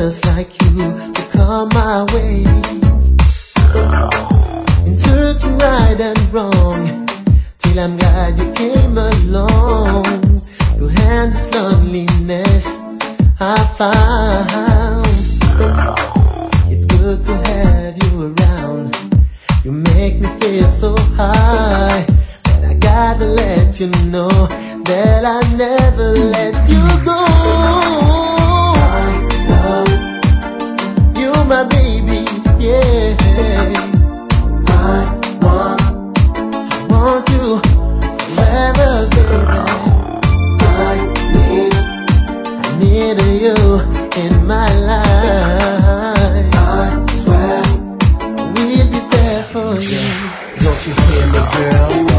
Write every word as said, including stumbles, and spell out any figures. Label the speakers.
Speaker 1: just like you to come my way. In searching right and wrong, till I'm glad you came along to hand this loneliness I found. It's good to have you around. You make me feel so high, but I gotta let you know that I never let you go. I love you, my baby, yeah. I want, I want you forever, baby. I need, I need you in my life. I swear I will be there for you.
Speaker 2: Don't you hear me, girl?